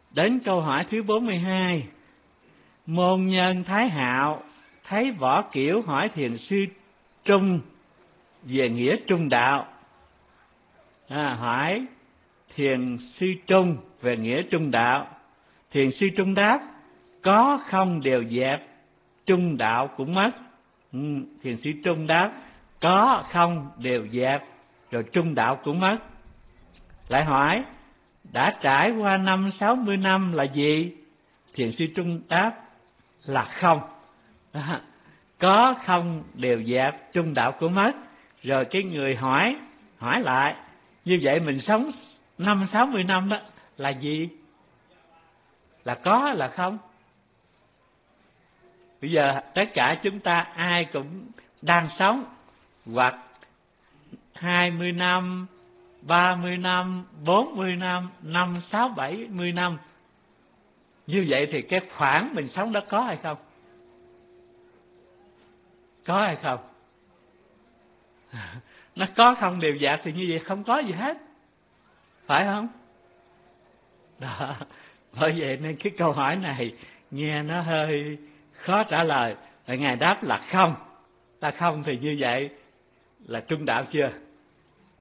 Đến câu hỏi thứ 42. Môn nhân Thái Hạo thấy Võ Kiểu hỏi Thiền sư Trung về nghĩa trung đạo. Hỏi Thiền sư Trung về nghĩa trung đạo. Thiền sư Trung đáp: có không đều dẹp, trung đạo cũng mất. Thiền sư Trung đáp: có không đều dẹp, rồi trung đạo cũng mất. Lại hỏi: đã trải qua 60 năm là gì? Thiền sư Trung đáp là không. Có không đều dẹp, trung đạo cũng mất. Rồi cái người hỏi lại: như vậy mình sống 60 năm đó là gì? Là có là không? Bây giờ tất cả chúng ta ai cũng đang sống, hoặc 20 năm, 30 năm, 40 năm, 5, 6, 70 năm. Như vậy thì cái khoảng mình sống đó có hay không? Có hay không? Nó có không đều dẹp thì như vậy không có gì hết, phải không? Đó. Bởi vậy nên cái câu hỏi này nghe nó hơi khó trả lời. Ngài đáp là không. Là không thì như vậy là trung đạo chưa?